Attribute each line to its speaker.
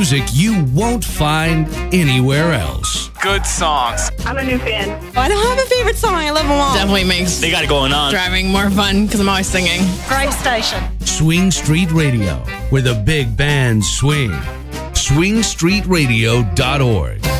Speaker 1: music you won't find anywhere else.
Speaker 2: Good songs.
Speaker 3: I'm a new fan.
Speaker 4: I don't have a favorite song. I love them all.
Speaker 5: Definitely makes
Speaker 2: They got it going on.
Speaker 5: driving more fun because I'm always singing.
Speaker 3: Great station.
Speaker 1: Swing Street Radio, where the big bands swing. swingstreetradio.org